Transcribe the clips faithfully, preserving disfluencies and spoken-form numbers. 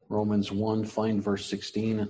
Romans one, find verse sixteen.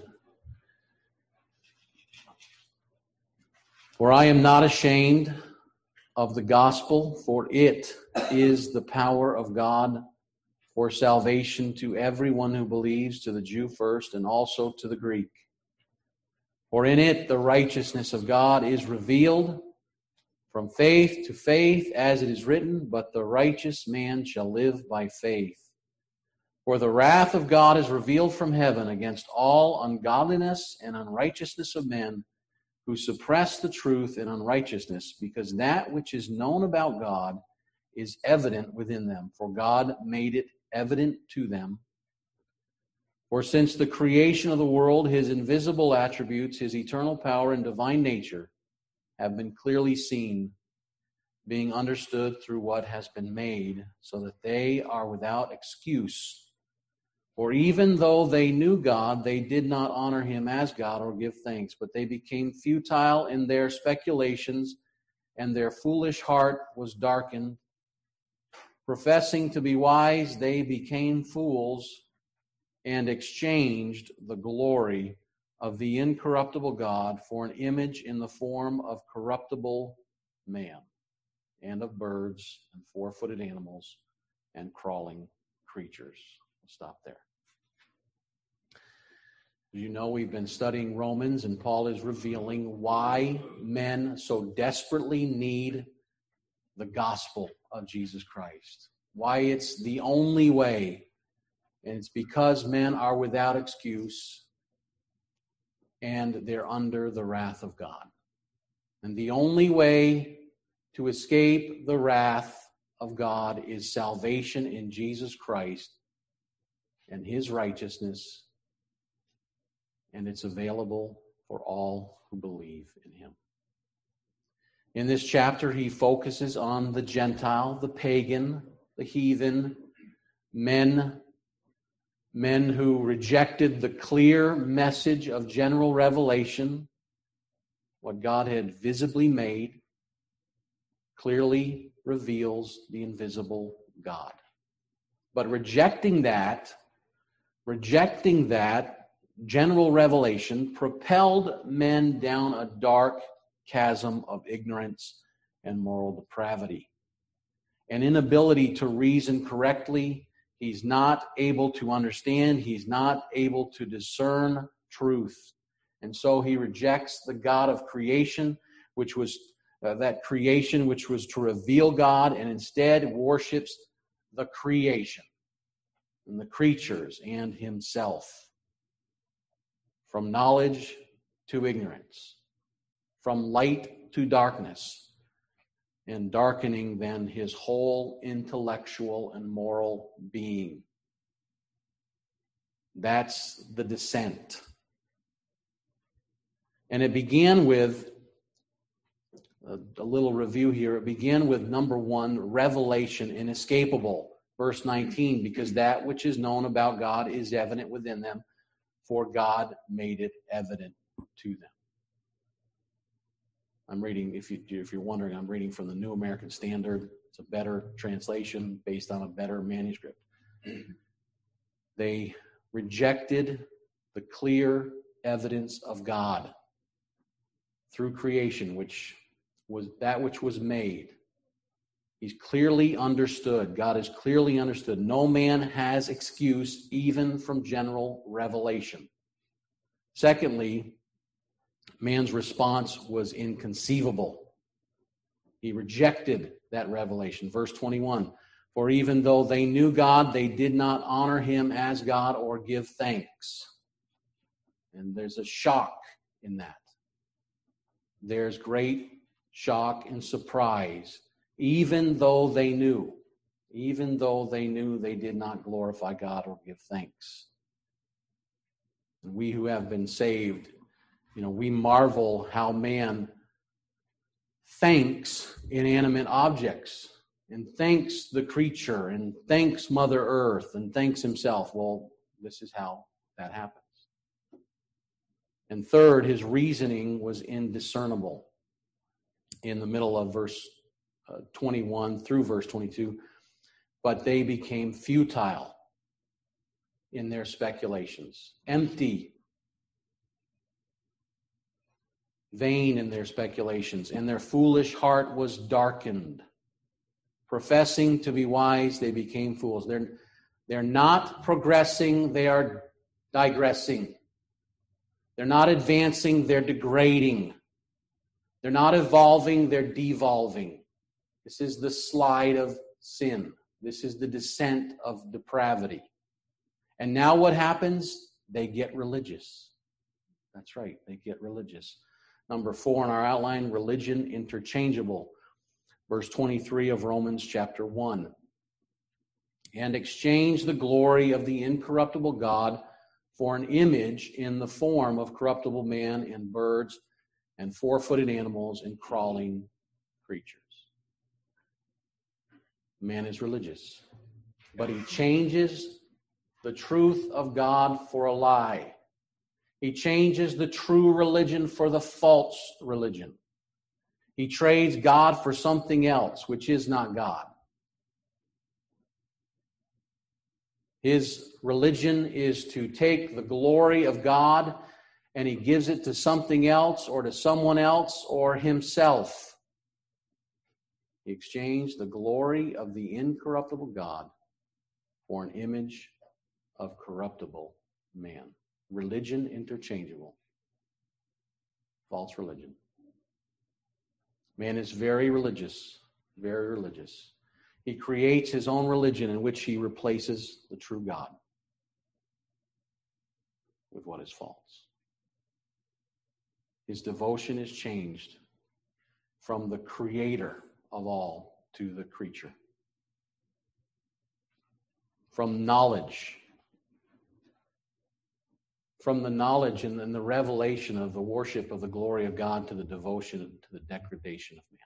For I am not ashamed of the gospel, for it is the power of God for salvation to everyone who believes, to the Jew first, and also to the Greek. For in it the righteousness of God is revealed from faith to faith, as it is written, but the righteous man shall live by faith. For the wrath of God is revealed from heaven against all ungodliness and unrighteousness of men, who suppress the truth in unrighteousness, because that which is known about God is evident within them, for God made it evident to them. For since the creation of the world, his invisible attributes, his eternal power and divine nature, have been clearly seen, being understood through what has been made, so that they are without excuse. For even though they knew God, they did not honor him as God or give thanks, but they became futile in their speculations, and their foolish heart was darkened. Professing to be wise, they became fools and exchanged the glory of the incorruptible God for an image in the form of corruptible man, and of birds and four-footed animals and crawling creatures. We'll stop there. As you know, we've been studying Romans, and Paul is revealing why men so desperately need the gospel of Jesus Christ. Why it's the only way. And it's because men are without excuse and they're under the wrath of God. And the only way to escape the wrath of God is salvation in Jesus Christ and his righteousness. And it's available for all who believe in him. In this chapter, he focuses on the Gentile, the pagan, the heathen, men, men who rejected the clear message of general revelation, what God had visibly made, clearly reveals the invisible God. But rejecting that, rejecting that general revelation propelled men down a dark chasm of ignorance and moral depravity. An inability to reason correctly. He's not able to understand. He's not able to discern truth. And so he rejects the God of creation, which was uh, that creation which was to reveal God, and instead worships the creation and the creatures and himself. From knowledge to ignorance, from light to darkness, and darkening then his whole intellectual and moral being. That's the descent. And it began with, a, a little review here, it began with number one, revelation, inescapable. Verse nineteen, because that which is known about God is evident within them, for God made it evident to them. I'm reading, if, you, if you're wondering, I'm reading from the New American Standard. It's a better translation based on a better manuscript. They rejected the clear evidence of God through creation, which was that which was made. He's clearly understood. God is clearly understood. No man has excuse even from general revelation. Secondly, man's response was inconceivable. He rejected that revelation. Verse twenty-one, for even though they knew God, they did not honor him as God or give thanks. And there's a shock in that. There's great shock and surprise. Even though they knew, even though they knew, they did not glorify God or give thanks. And we who have been saved, you know, we marvel how man thanks inanimate objects and thanks the creature and thanks Mother Earth and thanks himself. Well, this is how that happens. And third, his reasoning was indiscernible. In the middle of verse uh, twenty-one through verse twenty-two, but they became futile in their speculations, empty, vain in their speculations, and their foolish heart was darkened. Professing to be wise, they became fools. They're, they're not progressing, they are digressing. They're not advancing, they're degrading. They're not evolving, they're devolving. This is the slide of sin. This is the descent of depravity. And now what happens? They get religious. That's right, they get religious. Number four in our outline, religion interchangeable. Verse twenty-three of Romans chapter one. And exchange the glory of the incorruptible God for an image in the form of corruptible man and birds and four-footed animals and crawling creatures. Man is religious, but he changes the truth of God for a lie. He changes the true religion for the false religion. He trades God for something else, which is not God. His religion is to take the glory of God and he gives it to something else or to someone else or himself. He exchanged the glory of the incorruptible God for an image of corruptible man. Religion interchangeable. False religion. Man is very religious, very religious. He creates his own religion in which he replaces the true God with what is false. His devotion is changed from the creator of all to the creature. From knowledge, from the knowledge and then the revelation of the worship of the glory of God to the devotion to the degradation of man.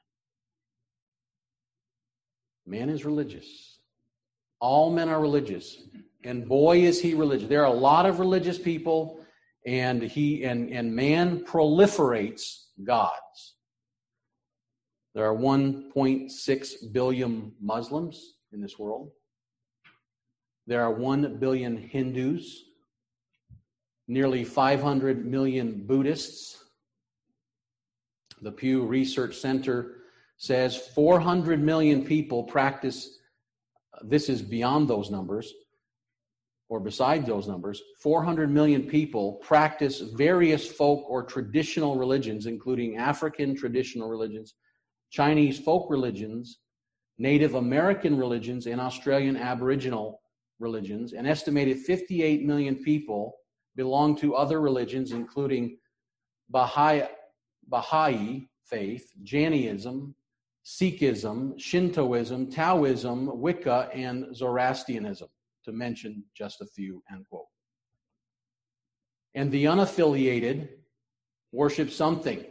Man is religious. All men are religious. And boy, is he religious. There are a lot of religious people, and he and, and man proliferates gods. There are one point six billion Muslims in this world. There are one billion Hindus, nearly five hundred million Buddhists. The Pew Research Center says four hundred million people practice, this is beyond those numbers, or beside those numbers, four hundred million people practice various folk or traditional religions, including African traditional religions, Chinese folk religions, Native American religions, and Australian Aboriginal religions. An estimated fifty-eight million people belong to other religions, including Baha'i, Baha'i faith, Jainism, Sikhism, Shintoism, Taoism, Wicca, and Zoroastrianism, to mention just a few, end quote. And the unaffiliated worship something,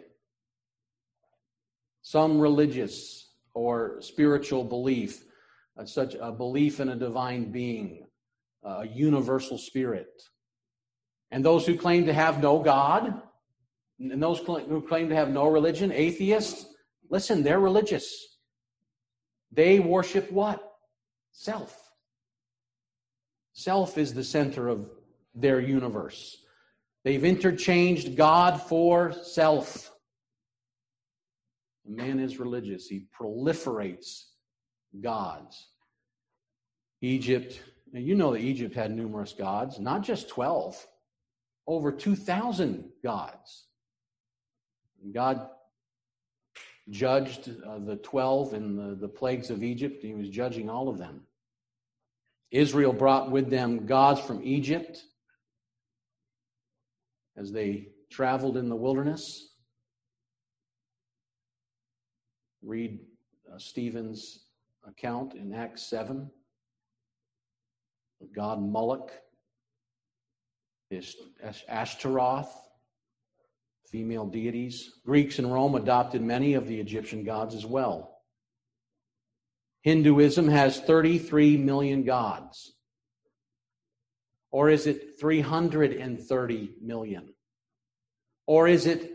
some religious or spiritual belief, uh, such a belief in a divine being, a universal spirit. And those who claim to have no God, and those who claim to have no religion, atheists, listen, they're religious. They worship what? Self. Self is the center of their universe. They've interchanged God for self. Man is religious. He proliferates gods. Egypt, and you know that Egypt had numerous gods, not just twelve, over two thousand gods. God judged uh, the twelve in the, the plagues of Egypt. He was judging all of them. Israel brought with them gods from Egypt as they traveled in the wilderness. Read uh, Stephen's account in Acts seven. The god Moloch, is Ashtaroth, female deities. Greeks in Rome adopted many of the Egyptian gods as well. Hinduism has thirty-three million gods. Or is it three hundred thirty million? Or is it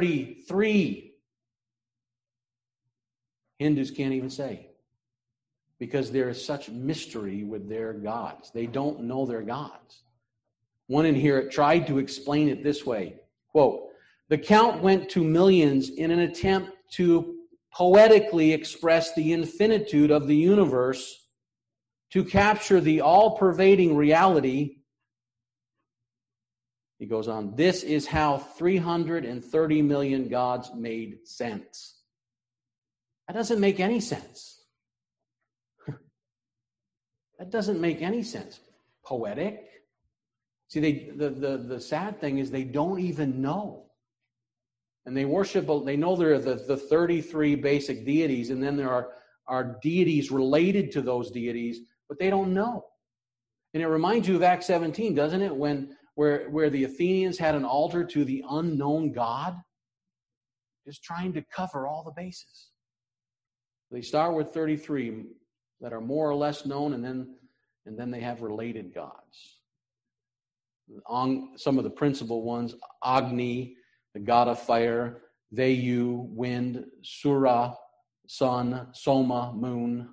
thirty-three? Hindus can't even say. because there is such mystery with their gods. They don't know their gods. One in here tried to explain it this way, quote, "The count went to millions in an attempt to poetically express the infinitude of the universe, to capture the all-pervading reality." He goes on, "This is how three hundred thirty million gods made sense." That doesn't make any sense. That doesn't make any sense. Poetic? See, they, the, the, the sad thing is they don't even know. And they worship, they know there are the, the thirty-three basic deities, and then there are, are deities related to those deities, but they don't know. And it reminds you of Acts seventeen, doesn't it? When where, where the Athenians had an altar to the unknown God, just trying to cover all the bases. They start with thirty-three that are more or less known, and then and then they have related gods. On some of the principal ones, Agni, the god of fire, Vayu, wind, Sura, sun, Soma, moon.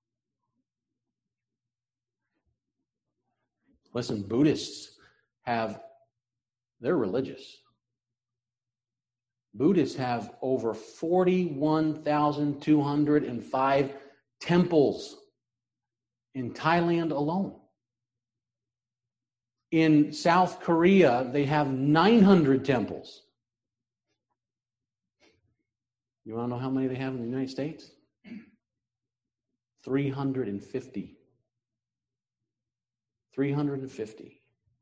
Listen, Buddhists have, they're religious. Buddhists have over forty-one thousand two hundred five temples in Thailand alone. In South Korea, they have nine hundred temples. You want to know how many they have in the United States? three hundred fifty. three hundred fifty.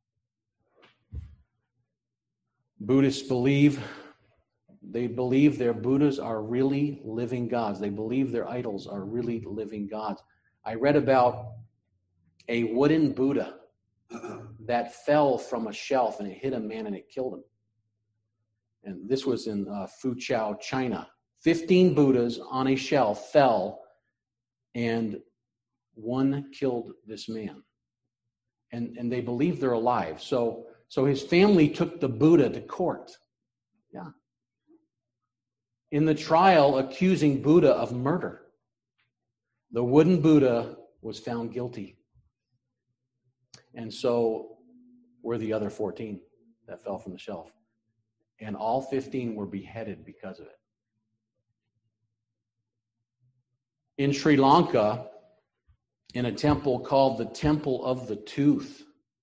Buddhists believe They believe their Buddhas are really living gods. They believe their idols are really living gods. I read about a wooden Buddha that fell from a shelf and it hit a man and it killed him. And this was in uh, Fuzhou, China. Fifteen Buddhas on a shelf fell and one killed this man. And, and they believe they're alive. So, so his family took the Buddha to court. Yeah. In the trial accusing Buddha of murder, the wooden Buddha was found guilty. And so were the other fourteen that fell from the shelf. And all fifteen were beheaded because of it. In Sri Lanka, in a temple called the Temple of the Tooth,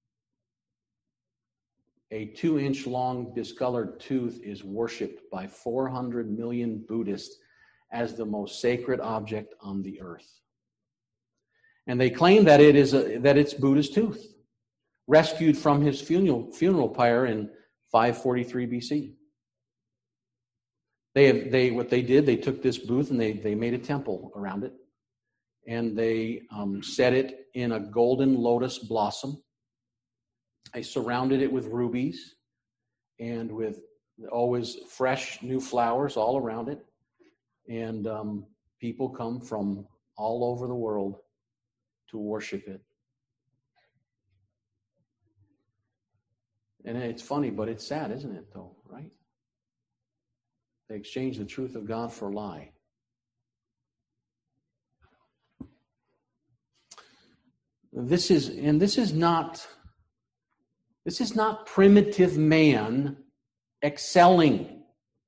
a two-inch long discolored tooth is worshipped by four hundred million Buddhists as the most sacred object on the earth. And they claim that it is a, that it's Buddha's tooth, rescued from his funeral, funeral pyre in five forty-three B C. They have, they what they did, they took this booth and they, they made a temple around it. And they um, set it in a golden lotus blossom. They surrounded it with rubies and with always fresh new flowers all around it. And um, people come from all over the world to worship it. And it's funny, but it's sad, isn't it, though, right? They exchange the truth of God for a lie. This is, and this is not... This is not primitive man excelling.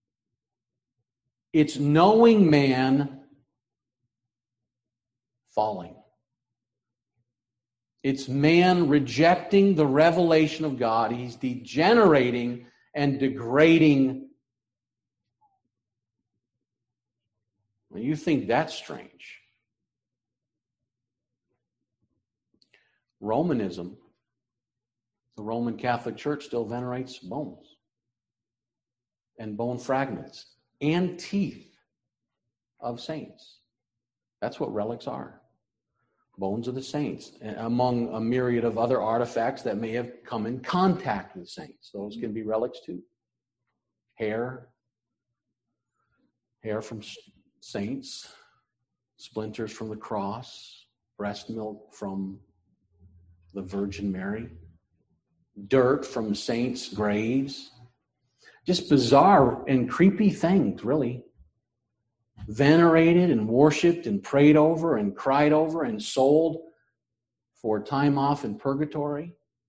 It's knowing man falling. It's man rejecting the revelation of God. He's degenerating and degrading. Well, you think that's strange. Romanism, the Roman Catholic Church, still venerates bones and bone fragments and teeth of saints. That's what relics are. Bones of the saints, among a myriad of other artifacts that may have come in contact with saints. Those can be relics too. Hair, hair from saints, splinters from the cross, breast milk from the Virgin Mary, dirt from saints' graves. Just bizarre and creepy things, really. venerated and worshipped and prayed over and cried over and sold for time off in purgatory.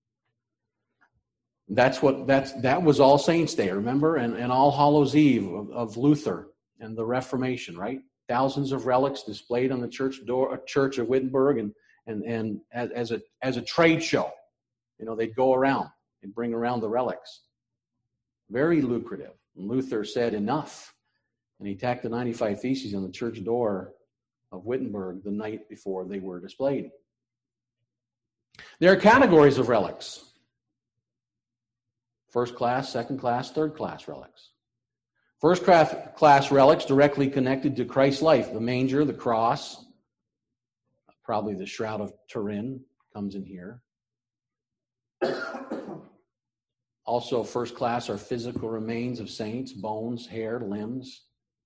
That's what that's that was All Saints' Day, remember, and, and All Hallows' Eve of, of Luther and the Reformation, right? Thousands of relics displayed on the church door, church of Wittenberg, and and and as, as a as a trade show. You know, they'd go around and bring around the relics. Very lucrative. And Luther said enough, and he tacked the ninety-five Theses on the church door of Wittenberg the night before they were displayed. There are categories of relics. First class, second class, third class relics. First class relics directly connected to Christ's life. The manger, the cross, probably the Shroud of Turin comes in here. Also, first class are physical remains of saints, bones, hair, limbs.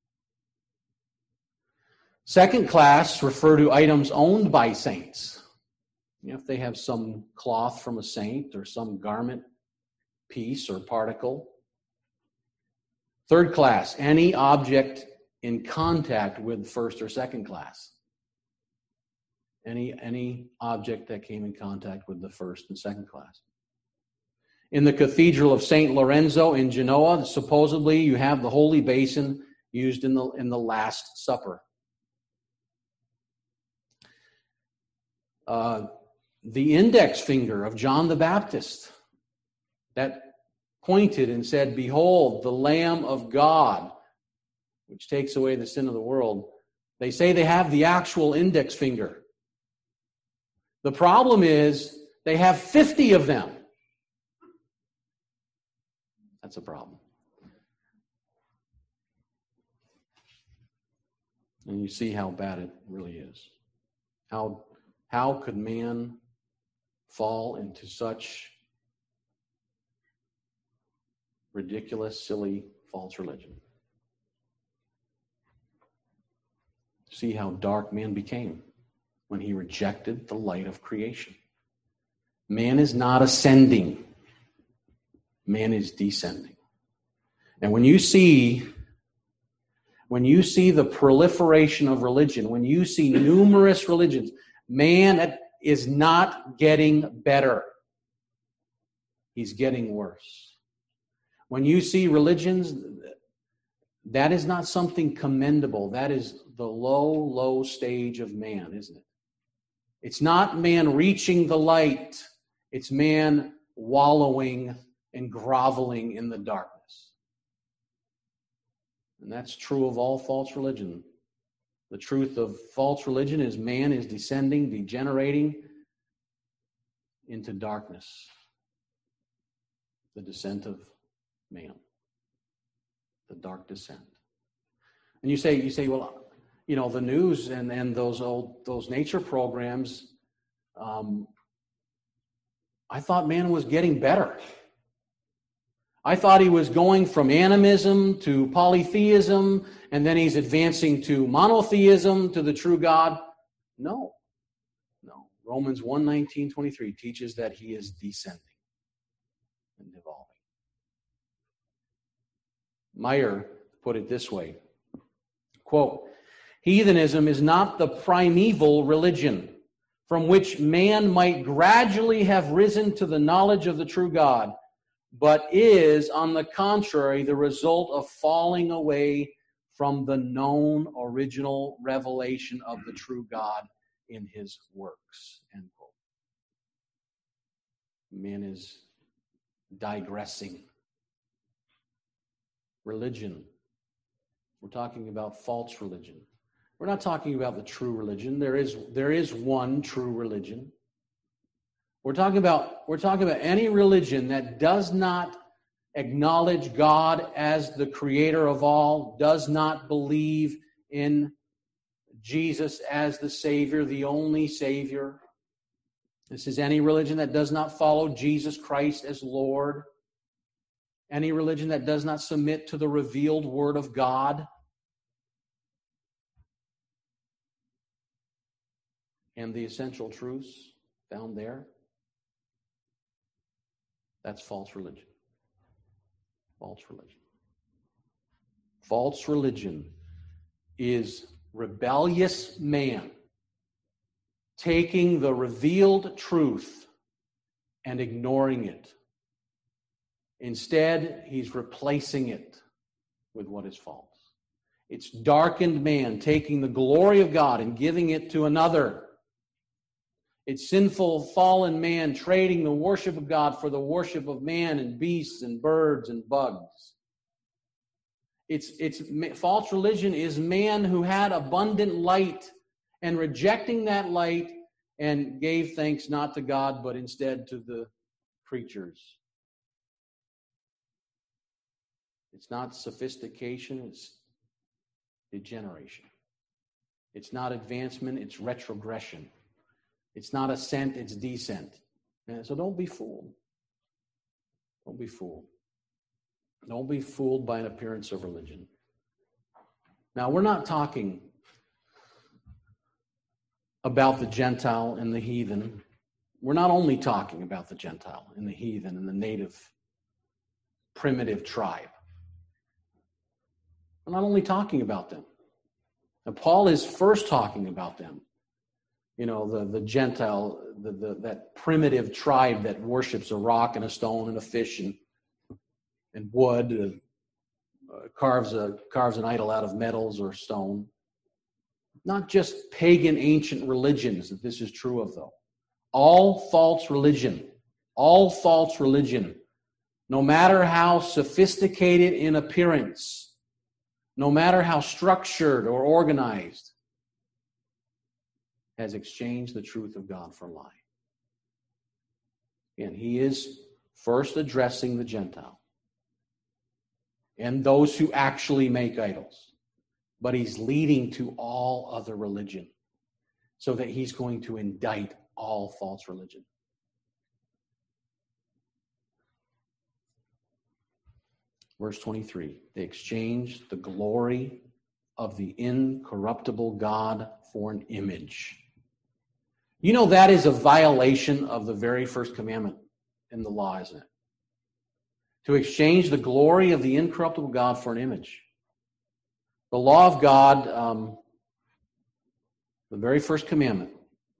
Second class refer to items owned by saints. You know, if they have some cloth from a saint or some garment piece or particle. Third class, any object in contact with first or second class. Any, any object that came in contact with the first and second class. In the Cathedral of Saint Lorenzo in Genoa, supposedly you have the holy basin used in the, in the Last Supper. Uh, the index finger of John the Baptist that pointed and said, "Behold, the Lamb of God, which takes away the sin of the world." They say they have the actual index finger. The problem is they have fifty of them. That's a problem. And you see how bad it really is. How, how could man fall into such ridiculous, silly, false religion? See how dark man became when he rejected the light of creation. Man is not ascending. Man is descending. And when you see, when you see the proliferation of religion, when you see numerous religions, man is not getting better. He's getting worse. When you see religions, that is not something commendable. That is the low, low stage of man, isn't it? It's not man reaching the light. It's man wallowing and groveling in the darkness. And that's true of all false religion. The truth of false religion is man is descending, degenerating into darkness. The descent of man. The dark descent. And you say, you say, well, you know, the news and, and those old those nature programs, um, I thought man was getting better. I thought he was going from animism to polytheism, and then he's advancing to monotheism, to the true God. No. No. Romans one nineteen twenty-three teaches that he is descending and evolving. Meyer put it this way, quote, "Heathenism is not the primeval religion from which man might gradually have risen to the knowledge of the true God, but is, on the contrary, the result of falling away from the known original revelation of the true God in his works." End quote. Man is digressing. Religion. We're talking about false religion. We're not talking about the true religion. There is, there is one true religion. We're talking about, we're talking about any religion that does not acknowledge God as the creator of all, does not believe in Jesus as the Savior, the only Savior. This is any religion that does not follow Jesus Christ as Lord. Any religion that does not submit to the revealed Word of God. And the essential truths found there. That's false religion. False religion. False religion is rebellious man taking the revealed truth and ignoring it. Instead, he's replacing it with what is false. It's darkened man taking the glory of God and giving it to another. It's sinful, fallen man trading the worship of God for the worship of man and beasts and birds and bugs. It's, it's false religion is man who had abundant light and rejecting that light and gave thanks not to God but instead to the creatures. It's not sophistication, it's degeneration. It's not advancement, it's retrogression. It's not ascent, it's descent. And so don't be fooled. Don't be fooled. Don't be fooled by an appearance of religion. Now, we're not talking about the Gentile and the heathen. We're not only talking about the Gentile and the heathen and the native primitive tribe. We're not only talking about them. Now, Paul is first talking about them. You know, the, the Gentile, the, the, that primitive tribe that worships a rock and a stone and a fish and, and wood, uh, carves, a, carves an idol out of metals or stone. Not just pagan ancient religions that this is true of, though. All false religion, all false religion, no matter how sophisticated in appearance, no matter how structured or organized, has exchanged the truth of God for a lie. And he is first addressing the Gentile and those who actually make idols. But he's leading to all other religion so that he's going to indict all false religion. Verse twenty-three, they exchanged the glory of the incorruptible God for an image. You know that is a violation of the very first commandment in the law, isn't it? To exchange the glory of the incorruptible God for an image. The law of God, um, the very first commandment,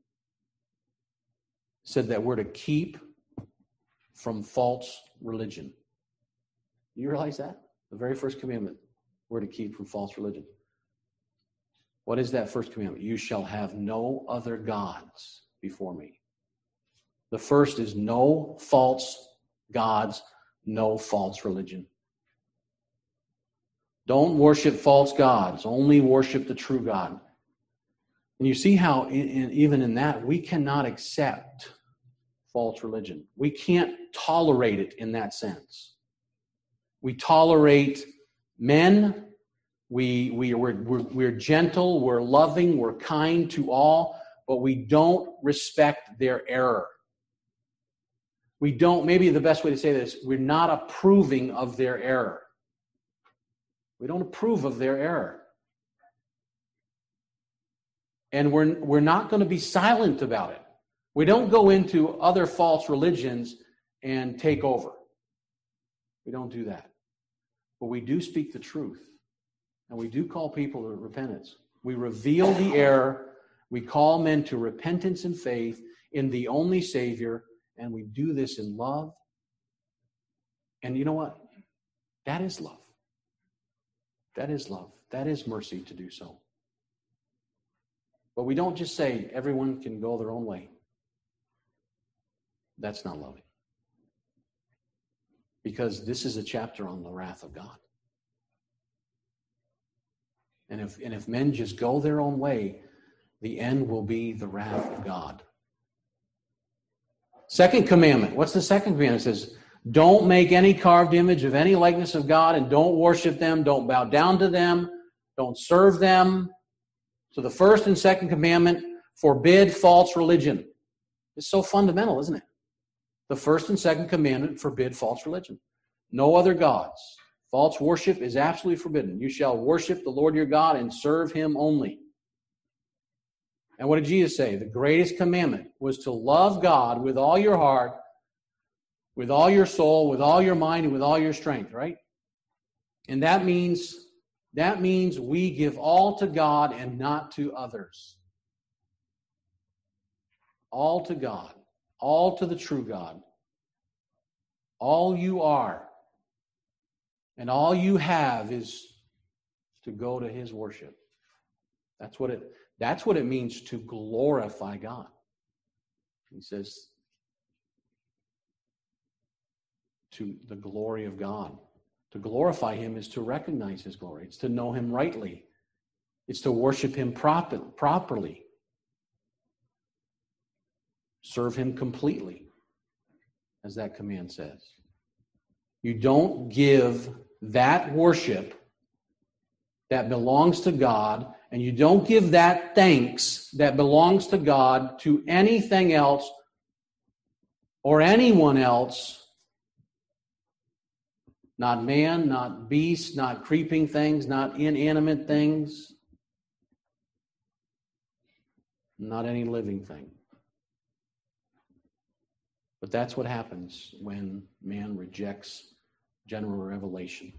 said that we're to keep from false religion. You realize that? The very first commandment, we're to keep from false religion. What is that first commandment? You shall have no other gods before me. The first is no false gods, no false religion. Don't worship false gods. Only worship the true God. And you see how in, in, even in that, we cannot accept false religion. We can't tolerate it in that sense. We tolerate men. We, we, we're, we're, we're gentle, we're loving, we're kind to all, but we don't respect their error. We don't, maybe the best way to say this, we're not approving of their error. We don't approve of their error. And we're, we're not going to be silent about it. We don't go into other false religions and take over. We don't do that. But we do speak the truth. And we do call people to repentance. We reveal the error. We call men to repentance and faith in the only Savior. And we do this in love. And you know what? That is love. That is love. That is mercy to do so. But we don't just say everyone can go their own way. That's not loving. Because this is a chapter on the wrath of God. And if, and if men just go their own way, the end will be the wrath of God. Second commandment. What's the second commandment? It says, don't make any carved image of any likeness of God and don't worship them. Don't bow down to them. Don't serve them. So the first and second commandment forbid false religion. It's so fundamental, isn't it? The first and second commandment forbid false religion. No other gods. False worship is absolutely forbidden. You shall worship the Lord your God and serve him only. And what did Jesus say? The greatest commandment was to love God with all your heart, with all your soul, with all your mind, and with all your strength, right? And that means That means we give all to God and not to others. All to God. All to the true God. All you are and all you have is to go to His worship. That's what it, that's what it means to glorify God. He says, to the glory of God. To glorify Him is to recognize His glory. It's to know Him rightly. It's to worship Him proper, properly. Serve Him completely, as that command says. You don't give that worship that belongs to God, and you don't give that thanks that belongs to God to anything else or anyone else. Not man, not beast, not creeping things, not inanimate things, not any living thing. But that's what happens when man rejects general revelation.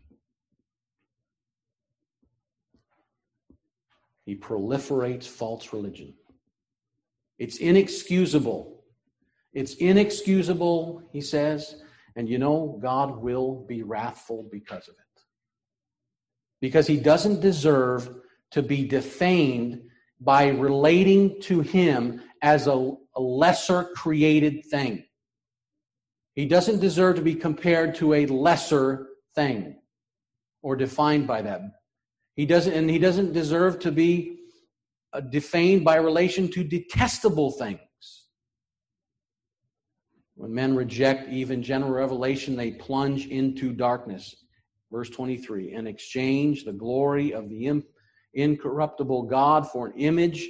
He proliferates false religion. It's inexcusable. It's inexcusable, he says. And you know, God will be wrathful because of it. Because He doesn't deserve to be defamed by relating to Him as a, a lesser created thing. He doesn't deserve to be compared to a lesser thing or defined by that. He doesn't, and He doesn't deserve to be uh, defamed by relation to detestable things. When men reject even general revelation, they plunge into darkness. Verse twenty-three, and exchange the glory of the incorruptible God for an image,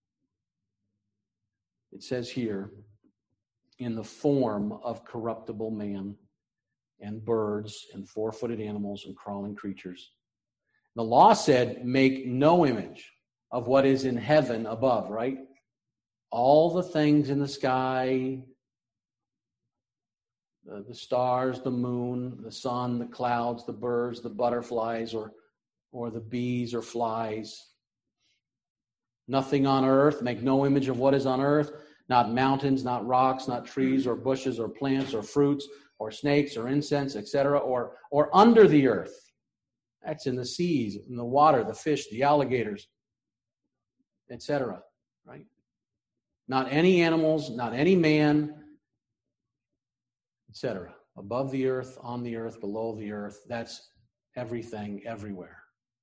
it says here, in the form of corruptible man and birds and four-footed animals and crawling creatures. The law said, make no image of what is in heaven above, right? All the things in the sky, the, the stars, the moon, the sun, the clouds, the birds, the butterflies, or, or the bees or flies. Nothing on earth, make no image of what is on earth, not mountains, not rocks, not trees or bushes or plants or fruits or snakes or incense, et cetera, or, or under the earth. That's in the seas, in the water, the fish, the alligators, et cetera, right? Not any animals, not any man, et cetera. Above the earth, on the earth, below the earth. That's everything, everywhere.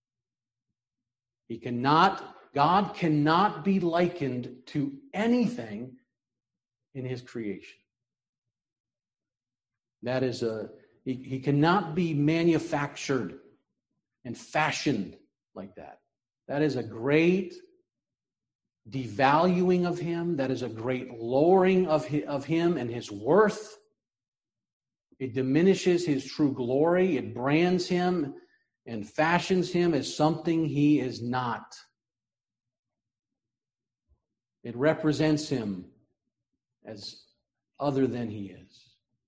He cannot, God cannot be likened to anything in His creation. That is a, he, he cannot be manufactured and fashioned like that. That is a great devaluing of Him. That is a great lowering of his, of Him and His worth. It diminishes His true glory. It brands Him and fashions Him as something He is not. It represents Him as other than He is.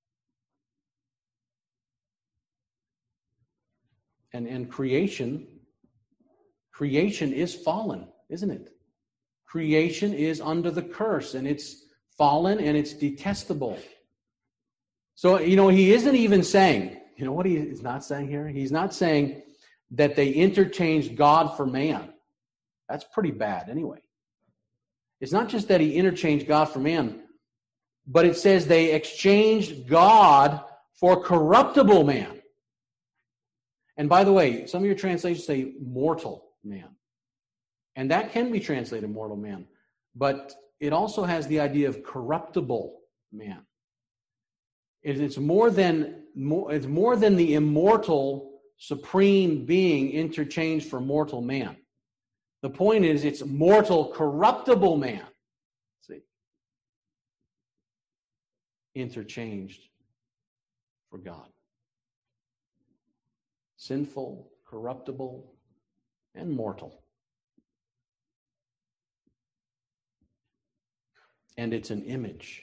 And, and creation, creation is fallen, isn't it? Creation is under the curse, and it's fallen, and it's detestable. So, you know, He isn't even saying, you know what He is not saying here? He's not saying that they interchanged God for man. That's pretty bad anyway. It's not just that He interchanged God for man, but it says they exchanged God for corruptible man. And by the way, some of your translations say mortal man. And that can be translated mortal man. But it also has the idea of corruptible man. It's more than, it's more than the immortal supreme being interchanged for mortal man. The point is, it's mortal, corruptible man. See? Interchanged for God. Sinful, corruptible, and mortal. And it's an image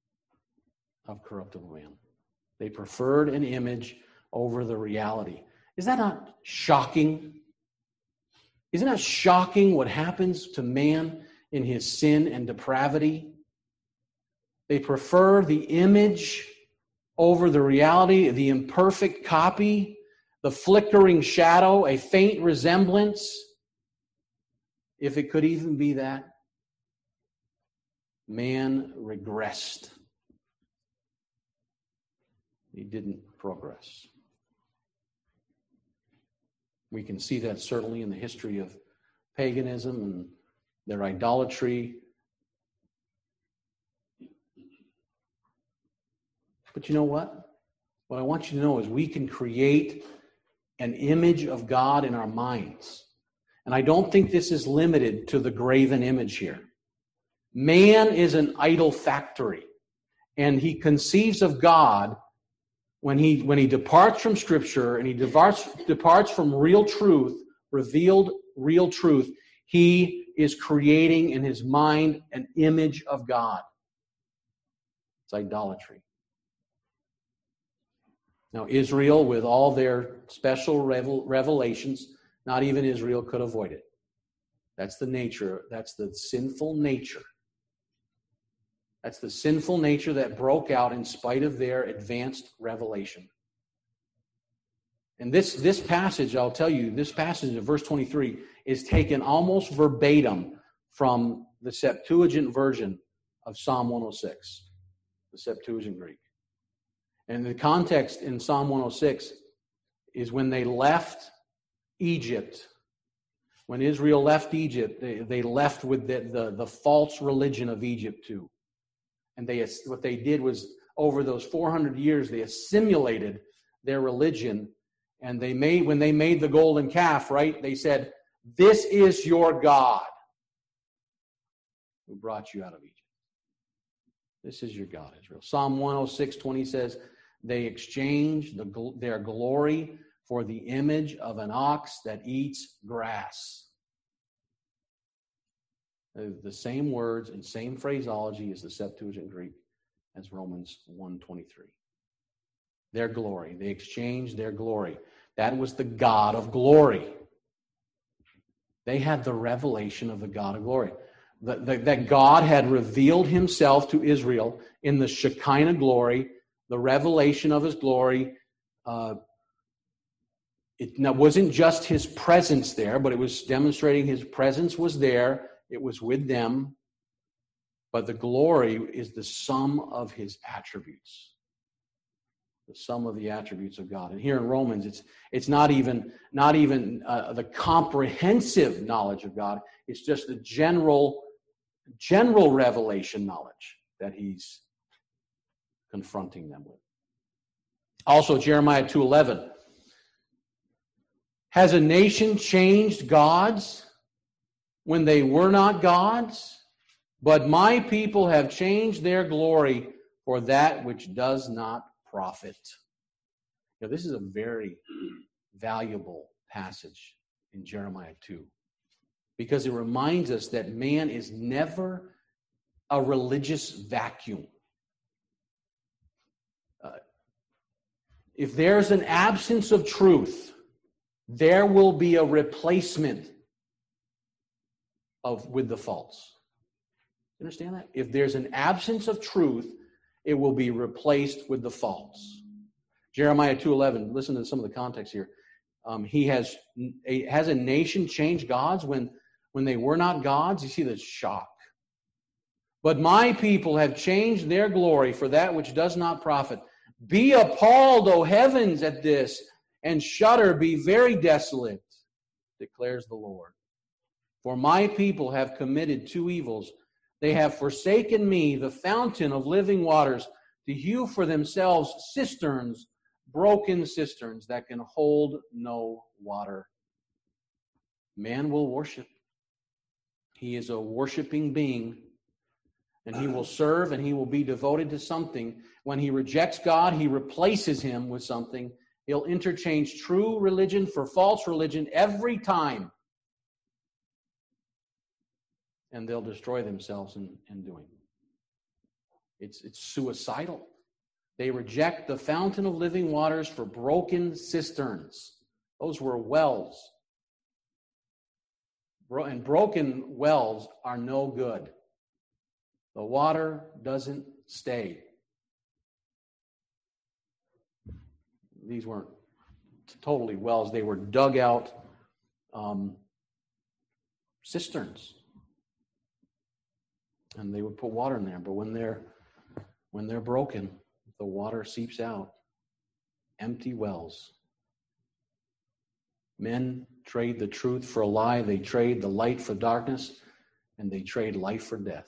of corruptible man. They preferred an image over the reality. Is that not shocking? Isn't that shocking what happens to man in his sin and depravity? They prefer the image over the reality, the imperfect copy, the flickering shadow, a faint resemblance. If it could even be that, man regressed. He didn't progress. We can see that certainly in the history of paganism and their idolatry. But you know what? What I want you to know is we can create an image of God in our minds. And I don't think this is limited to the graven image here. Man is an idol factory. And he conceives of God when he, when he departs from Scripture and he departs, departs from real truth, revealed real truth, he is creating in his mind an image of God. It's idolatry. Now, Israel, with all their special revel- revelations, not even Israel could avoid it. That's the nature, that's the sinful nature. That's the sinful nature that broke out in spite of their advanced revelation. And this, this passage, I'll tell you, this passage in verse twenty-three is taken almost verbatim from the Septuagint version of Psalm one oh six, the Septuagint Greek. And the context in Psalm one oh six is when they left Egypt. When Israel left Egypt, they, they left with the, the, the false religion of Egypt too. And they what they did was, over those four hundred years, they assimilated their religion. And they made, when they made the golden calf, right, they said, "This is your God who brought you out of Egypt. This is your God, Israel." Psalm one oh six twenty says, "They exchanged the, their glory for the image of an ox that eats grass." The same words and same phraseology as the Septuagint Greek as Romans one twenty-three. Their glory. They exchanged their glory. That was the God of glory. They had the revelation of the God of glory. That, that, that God had revealed himself to Israel in the Shekinah glory, the revelation of his glory. Uh, it wasn't just his presence there, but it was demonstrating his presence was there. It was with them. But the glory is the sum of his attributes. The sum of the attributes of God. And here in Romans, it's it's not even, not even uh, the comprehensive knowledge of God. It's just the general, general revelation knowledge that he's confronting them with. Also, Jeremiah two eleven. Has a nation changed gods when they were not gods? But my people have changed their glory for that which does not profit. Now, this is a very valuable passage in Jeremiah two, because it reminds us that man is never a religious vacuum. Uh, if there's an absence of truth, there will be a replacement of with the false. You understand that? If there's an absence of truth, it will be replaced with the false. Jeremiah two eleven, listen to some of the context here. Um, he has a, has a nation changed gods when, when they were not gods? You see the shock. But my people have changed their glory for that which does not profit. Be appalled, O heavens, at this, and shudder, be very desolate, declares the Lord. For my people have committed two evils. They have forsaken me, the fountain of living waters, to hew for themselves cisterns, broken cisterns that can hold no water. Man will worship. He is a worshiping being, and he will serve and he will be devoted to something. When he rejects God, he replaces him with something. He'll interchange true religion for false religion every time. And they'll destroy themselves in, in doing it. It's, it's suicidal. They reject the fountain of living waters for broken cisterns. Those were wells. And broken wells are no good. The water doesn't stay. These weren't totally wells. They were dug out um, cisterns. And they would put water in there. But when they're when they're broken, the water seeps out. Empty wells. Men trade the truth for a lie. They trade the light for darkness. And they trade life for death.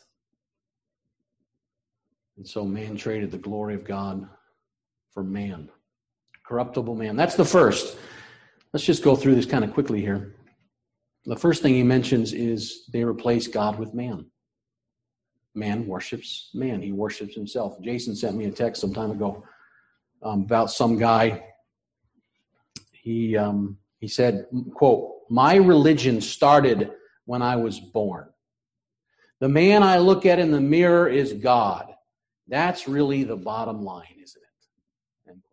And so man traded the glory of God for man. Corruptible man. That's the first. Let's just go through this kind of quickly here. The first thing he mentions is they replace God with man. Man worships man. He worships himself. Jason sent me a text some time ago um, about some guy. He um, he said, quote, "My religion started when I was born. The man I look at in the mirror is God. That's really the bottom line, isn't it?" And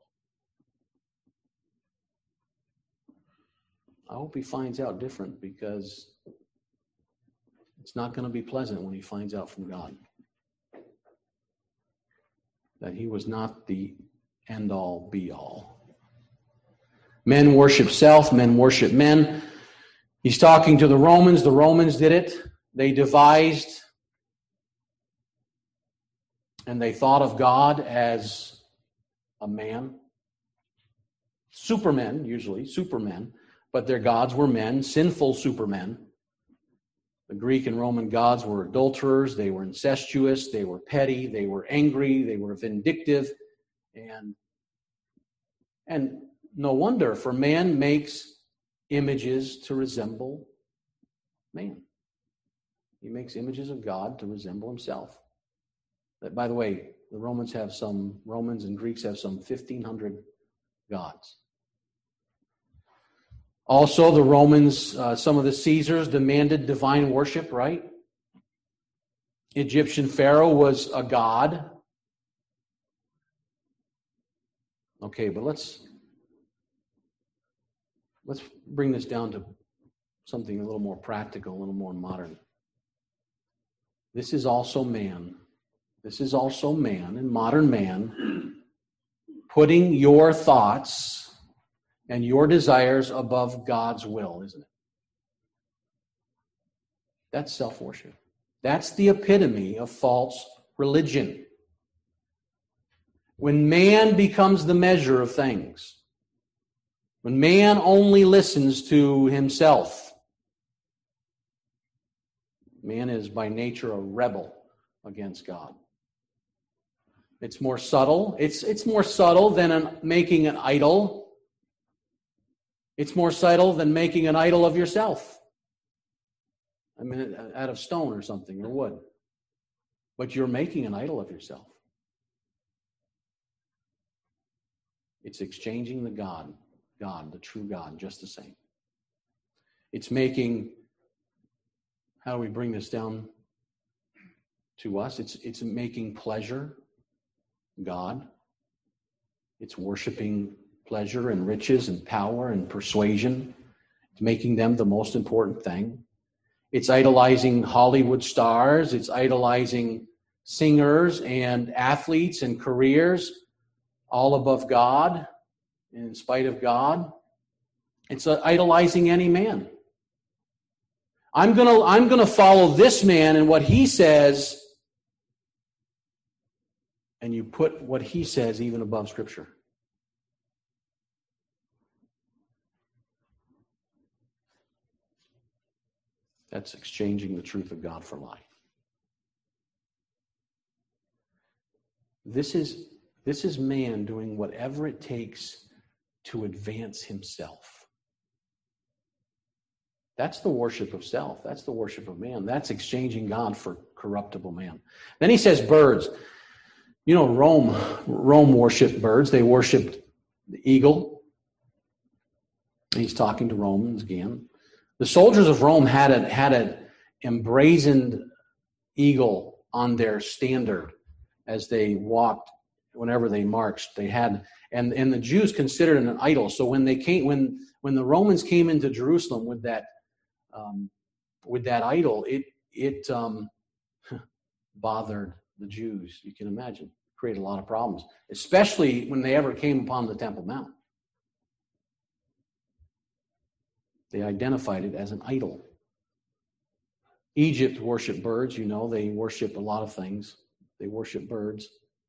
I hope he finds out different, because it's not going to be pleasant when he finds out from God that he was not the end-all, be-all. Men worship self. Men worship men. He's talking to the Romans. The Romans did it. They devised and they thought of God as a man. Supermen, usually, supermen. But their gods were men, sinful supermen. The Greek and Roman gods were adulterers, they were incestuous, they were petty, they were angry, they were vindictive. And, and no wonder, for man makes images to resemble man. He makes images of God to resemble himself. That, by the way, the Romans have some, Romans and Greeks have some fifteen hundred gods. Also, the Romans, uh, some of the Caesars demanded divine worship, right? Egyptian Pharaoh was a god. Okay, but let's let's bring this down to something a little more practical, a little more modern. This is also man. This is also man, and modern man, putting your thoughts and your desires above God's will, isn't it? That's self-worship. That's the epitome of false religion. When man becomes the measure of things, when man only listens to himself, man is by nature a rebel against God. It's more subtle. It's, it's more subtle than an, making an idol. It's more subtle than making an idol of yourself. I mean, out of stone or something, or wood. But you're making an idol of yourself. It's exchanging the God, God, the true God, just the same. It's making, how do we bring this down to us? It's, it's making pleasure God. It's worshiping pleasure and riches and power and persuasion. It's making them the most important thing. It's idolizing Hollywood stars. It's idolizing singers and athletes and careers, all above God, in spite of God. It's idolizing any man. I'm gonna, I'm gonna follow this man and what he says, and you put what he says even above Scripture. That's exchanging the truth of God for lie. This is, this is man doing whatever it takes to advance himself. That's the worship of self. That's the worship of man. That's exchanging God for corruptible man. Then he says birds. You know, Rome, Rome worshipped birds. They worshipped the eagle. He's talking to Romans again. The soldiers of Rome had a, had an emblazoned eagle on their standard as they walked, whenever they marched. They had, and, and the Jews considered it an idol. So when they came, when when the Romans came into Jerusalem with that um, with that idol, it it um, bothered the Jews. You can imagine, created a lot of problems, especially when they ever came upon the Temple Mount. They identified it as an idol. Egypt worshiped birds. You know, they worship a lot of things. They worship birds.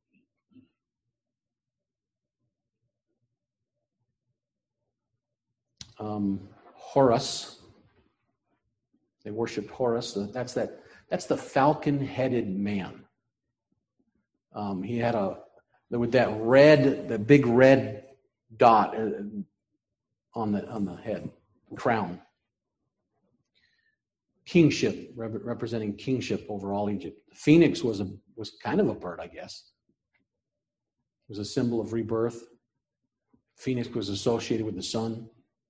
Um, Horus. They worshipped Horus. That's that. That's the falcon-headed man. Um, he had a with that red, the big red dot on the on the head, crown. Kingship, rep- representing kingship over all Egypt. The phoenix was a was kind of a bird, I guess. It was a symbol of rebirth. Phoenix was associated with the sun.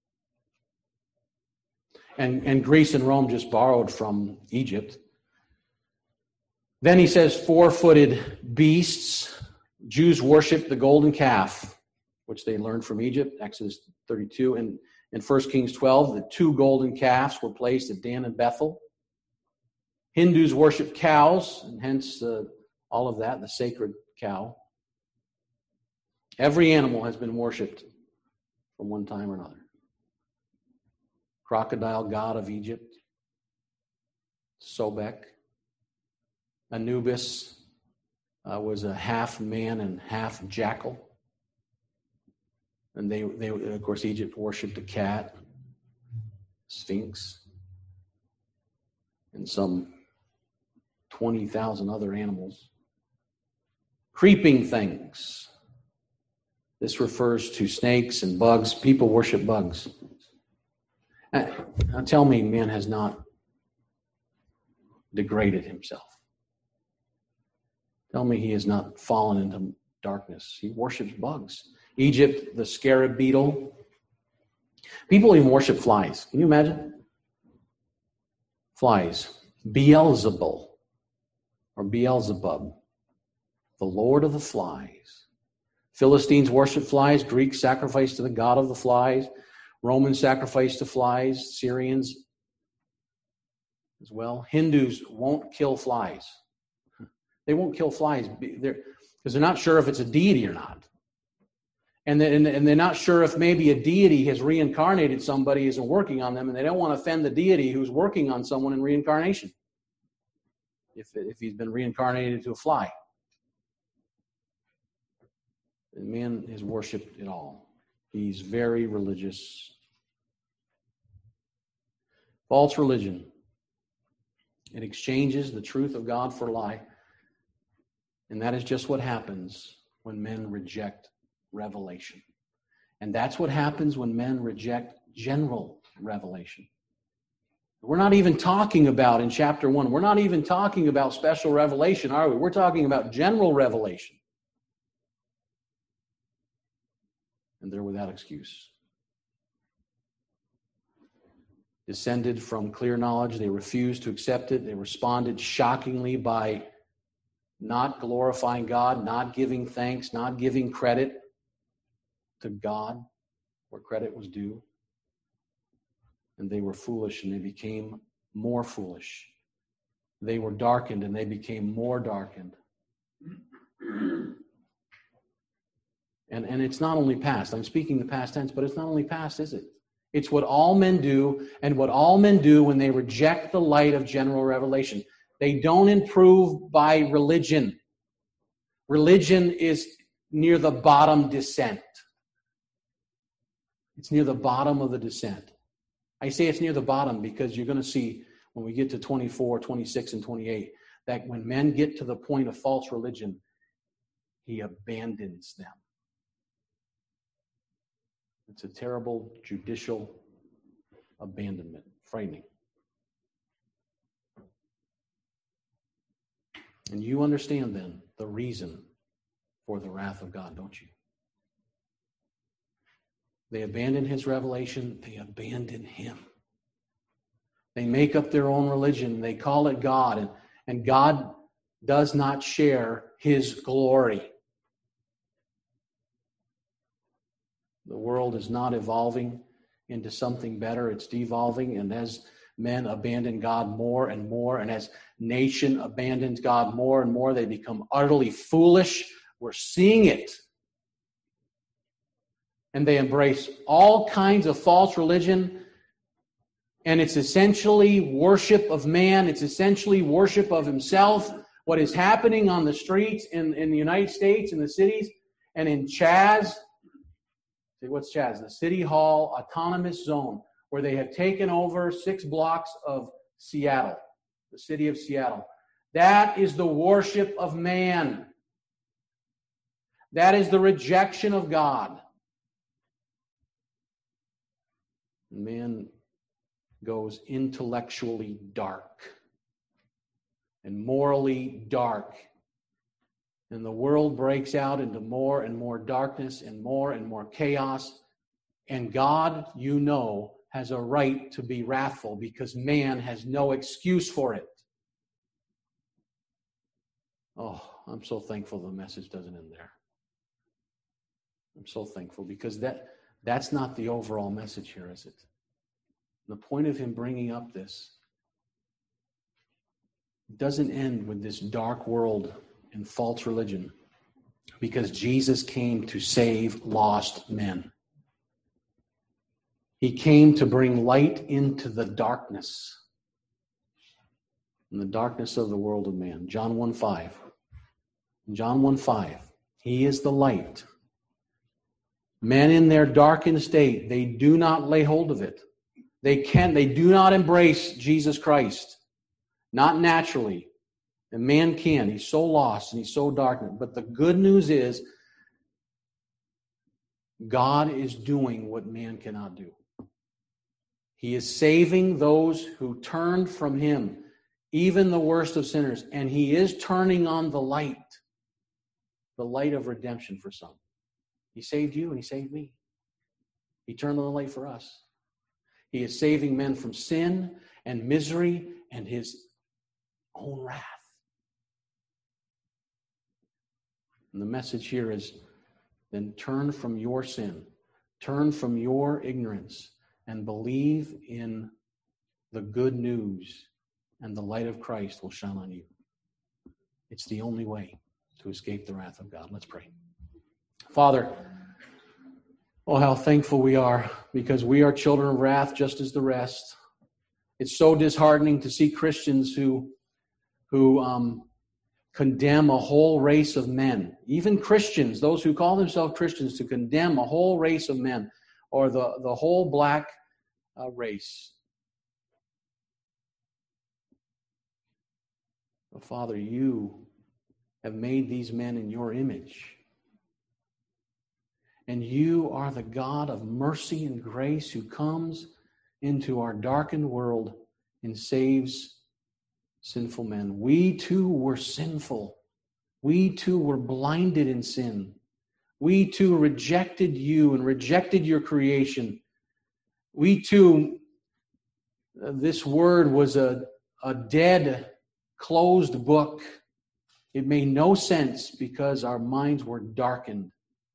And, and Greece and Rome just borrowed from Egypt. Then he says four-footed beasts. Jews worshiped the golden calf, which they learned from Egypt, Exodus thirty-two. And in First Kings twelve, the two golden calves were placed at Dan and Bethel. Hindus worship cows, and hence uh, all of that, the sacred cow. Every animal has been worshipped from one time or another. Crocodile god of Egypt, Sobek. Anubis uh, was a half man and half jackal. And they, they, of course, Egypt worshipped a cat, Sphinx, and some twenty thousand other animals. Creeping things. This refers to snakes and bugs. People worship bugs. Now, now tell me, man has not degraded himself. Tell me he has not fallen into darkness. He worships bugs. Egypt, the scarab beetle. People even worship flies. Can you imagine? Flies. Beelzebul or Beelzebub, the Lord of the flies. Philistines worship flies. Greeks sacrifice to the god of the flies. Romans sacrifice to flies. Syrians as well. Hindus won't kill flies. They won't kill flies because they're, they're not sure if it's a deity or not. And, they, and they're not sure if maybe a deity has reincarnated somebody, isn't working on them, and they don't want to offend the deity who's working on someone in reincarnation, if, if he's been reincarnated to a fly. And man has worshipped it all. He's very religious. False religion. It exchanges the truth of God for a lie. And that is just what happens when men reject revelation. And that's what happens when men reject general revelation. We're not even talking about, in chapter one, we're not even talking about special revelation, are we? We're talking about general revelation. And they're without excuse. Descended from clear knowledge, they refused to accept it. They responded shockingly by not glorifying God, not giving thanks, not giving credit to God where credit was due. And they were foolish and they became more foolish. They were darkened and they became more darkened. And, and it's not only past. I'm speaking the past tense, but it's not only past, is it? It's what all men do, and what all men do when they reject the light of general revelation. They don't improve by religion. Religion is near the bottom descent. It's near the bottom of the descent. I say it's near the bottom because you're going to see when we get to twenty-four, twenty-six, and twenty-eight, that when men get to the point of false religion, he abandons them. It's a terrible judicial abandonment. Frightening. And you understand then the reason for the wrath of God, don't you? They abandon his revelation. They abandon him. They make up their own religion. They call it God. And, and God does not share his glory. The world is not evolving into something better. It's devolving, and as men abandon God more and more, and as nation abandons God more and more, they become utterly foolish. We're seeing it. And they embrace all kinds of false religion, and it's essentially worship of man. It's essentially worship of himself. What is happening on the streets in, in the United States, in the cities, and in Chaz, what's Chaz? The City Hall Autonomous Zone, where they have taken over six blocks of Seattle, the city of Seattle. That is the worship of man. That is the rejection of God. Man goes intellectually dark and morally dark. And the world breaks out into more and more darkness and more and more chaos. And God, you know, has a right to be wrathful because man has no excuse for it. Oh, I'm so thankful the message doesn't end there. I'm so thankful because that that's not the overall message here, is it? The point of him bringing up this doesn't end with this dark world and false religion, because Jesus came to save lost men. He came to bring light into the darkness, in the darkness of the world of man. John one five. John one five. He is the light. Men in their darkened state, they do not lay hold of it. They can, they do not embrace Jesus Christ. Not naturally. And man can. He's so lost and he's so darkened. But the good news is, God is doing what man cannot do. He is saving those who turned from him, even the worst of sinners. And he is turning on the light, the light of redemption for some. He saved you and he saved me. He turned on the light for us. He is saving men from sin and misery and his own wrath. And the message here is, then turn from your sin, turn from your ignorance, and believe in the good news, and the light of Christ will shine on you. It's the only way to escape the wrath of God. Let's pray. Father, oh, how thankful we are, because we are children of wrath just as the rest. It's so disheartening to see Christians who, who um, condemn a whole race of men, even Christians, those who call themselves Christians, to condemn a whole race of men, or the, the whole black uh, race. But Father, you have made these men in your image. And you are the God of mercy and grace who comes into our darkened world and saves sinful men. We too were sinful. We too were blinded in sin. We too rejected you and rejected your creation. We too, uh, this word was a, a dead, closed book. It made no sense because our minds were darkened.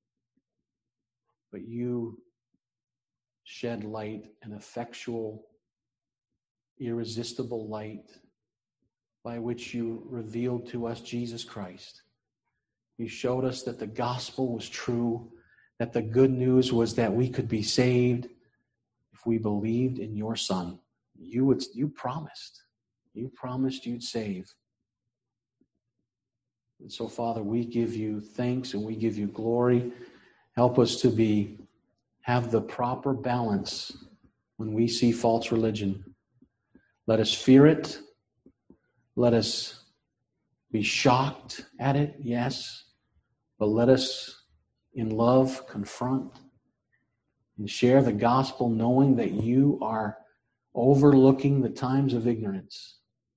But you shed light, an effectual, irresistible light, by which you revealed to us Jesus Christ. You showed us that the gospel was true, that the good news was that we could be saved if we believed in your Son. You would, you promised. You promised you'd save. And so, Father, we give you thanks and we give you glory. Help us to be have the proper balance when we see false religion. Let us fear it. Let us be shocked at it, yes. But let us, in love, confront and share the gospel, knowing that you are overlooking the times of ignorance.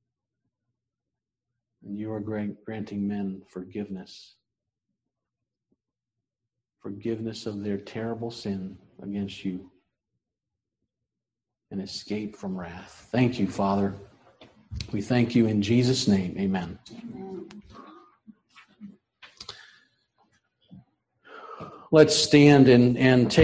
And you are granting men forgiveness. Forgiveness of their terrible sin against you, and escape from wrath. Thank you, Father. We thank you in Jesus' name. Amen. Amen. Let's stand and, and take